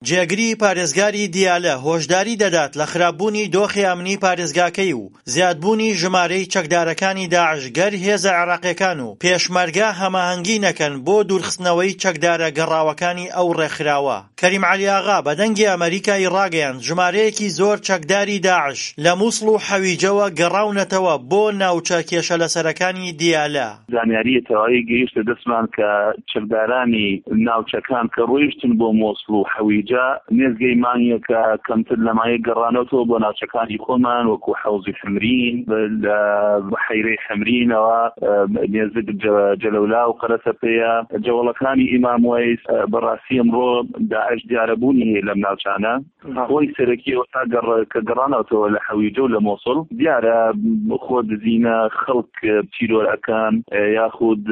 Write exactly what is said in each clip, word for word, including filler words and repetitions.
جێگری پارێزگاری دیالە هۆشداری دەدات لە خراپبوونی دۆخی ئەمنی پارێزگاکەی و زیادبوونی ژمارەی چەکدارەکانی داعش گەر هێزە عێراقیەکان و پێشمەرگە هەماهەنگی نەکەن بۆ دوورخستنەوەی چەکدارە گەڕاوەکانی ئەو ڕێکخراوە. کەریم عەلیاغا بە دەنگی ئەمریکای ڕاگەیاند ژمارەیەکی زۆر چەکداری داعش لە مووسڵ و حەویجەوە گەڕاونەتەوە بۆ ناوچە کێشەلەسەرەکانی دیالە. زانیاری تەواوی گەیشتە دەستمان کە چەکدارانی ناوچەکان کە ڕۆیشتن بۆ مووسڵ و حەویجە نێزگەی مانگیە کە کەمتر لەمایە گەڕانەوەتەوە بۆ ناوچەکانی خۆمان وەکو حەوزی حەمرین لە بەحەیرەی حەمرینەوە نێزک جەلەولا و قەرەسەپەیە جەوڵەکانی ئیمام وەیس. بەڕاستی ئەمڕۆ داعش دیارەبوونی هەیە لەم ناوچانە خۆی سەرەکیەوە تا کە گەڕانەوەتەوە لە حەویجە و لە مووسڵ دیارە خۆ دزینە خەڵک چیرۆرەکان یاخود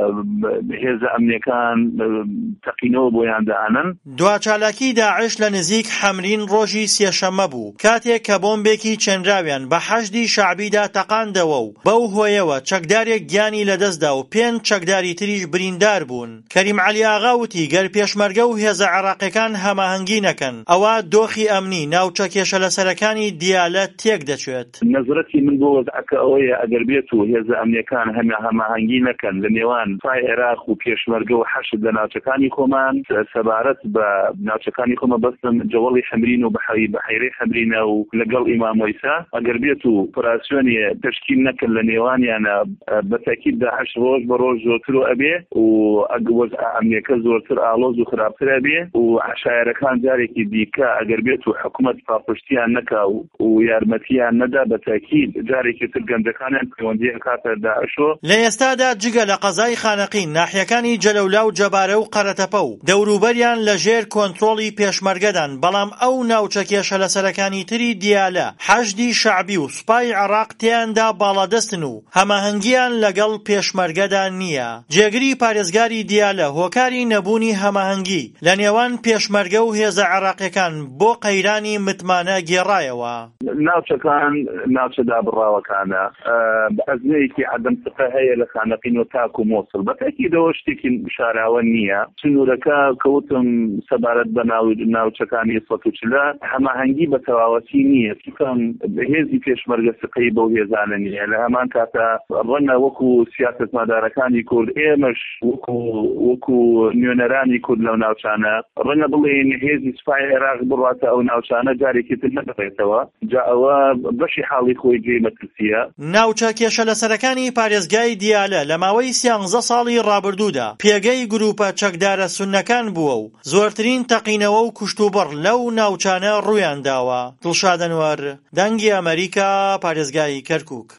هێزە ئەمنیەکان تەقینەوە بۆیان دەهەنن. دواچالاکی داعش لە نزیک حەمرین ڕۆژی سێشەممە بوو کاتێک کە بۆمبێکی چەنراویان بە حەشدی شەعبیدا تەقاندەوە و بەو هۆیەوە چەکدارێک گیانی لەدەستدا و پێنج چەکداری تریش بریندار بوون. کەریم عەلیاغا وتی گەر پێشمەرگە و هێزە عێراقیەکان هەماهەنگی نەکەن ئەوە دۆخی ئەمنی ناوچە کێشەلەسەرەکانی دیالە تێک دەچێت. نەزرەتی من بۆ وەزعەکە ئەوەیە ئەگەر بێت و هێزە ئەمنیەکان هەمە هەماهەنگی نەکەن لە نێوان سای عێراق و پێشمەرگە و حەشد لە ناوچەکانی خۆمان سەبارەت بە ناوچەکانی خۆمە بەستم جەوڵی حەمرین و بەحەیرەی حەمرینە و لەگەڵ ئیمام وەیسا ئەگەر بێت و ئۆپراسیۆنی تشکیل نەکەن لە نێوانیانە بە تاکید داعش ڕۆژ بە ڕۆژ زۆرتر و ئەبێ و وەزع ئەمنیەکە زۆرتر ئاڵۆز و خراپتر ئەبێ و عەشایەرەکان جارێکی دیکە ئەگەر بێت و حکوومەت پاپشتیان نەکا و یارمەتیان نەدا بە تاکید جارێکی تر گەنجەکانیان پەیوەندی ئەکاتە داعشۆ. لە ئێستادا جگە لە قەزای خانەقین ناحیەکانی جەلەولا و جەبارە و قەرەتەپە و دەوروبەریان لەژێر کۆنتڕۆڵی پێشمەرگەدان بەڵام ئەو ناوچە کێشەلەسەرەکانی تری دیالە حەشدی شەعبی و سوپای عێراق تیاندا باڵادەستن و هەماهەنگیان لەگەڵ پێشمەرگەدا نییە. جێگری پارێزگاری دیالە هۆکاری نەبوونی هەماهەنگی لە نێوان پێشمەرگە و هێزە عێراقیەکان بۆ قەیرانی متمانە گێڕایەوە. ناوچەکان ناوچە دابڕاوەکانە بەعزمەیەکی عەدەم سقە هەیە لە خانەقین و تاک و مۆسڵ بە تاکیدەوە شتێکی شاراوە نییە. سنوورەکە کەوتم سەبارەت بە ناوچەکانی سەد و چلە هەماهەنگی بە تەواوەتی نییە چونکە هێزی پێشمەرگە سقەی بەو هێزانە نییە. لە هەمان کاتە ڕەنە وەکو سیاسەتمەدارەکانی کورد ئێمەش وەکو وەکو نوێنەرانی کورد لەو ناوچانە ڕەنە بڵێن هێزی سوپای عێراق بڕاتە ئەو ناوچانە جارێکی تر نەدەڕێتەوە جا ئەوە بەشی حاڵی خۆی گوێی مەترسیە. ناوچە کێشەلەسەرەکانی پارێزگای دیالە لە ماوەی سیانزە ساڵی ڕابردوودا پێگەی گروپە چەکدارە سوننەکان بووە و زۆرترین تەقینەوە و کوشتوبڕ لەو ناوچانە ڕوویان داوە. دڵشاد ئەنوەر، دەنگی ئەمریکا، پارێزگای کەرکووک.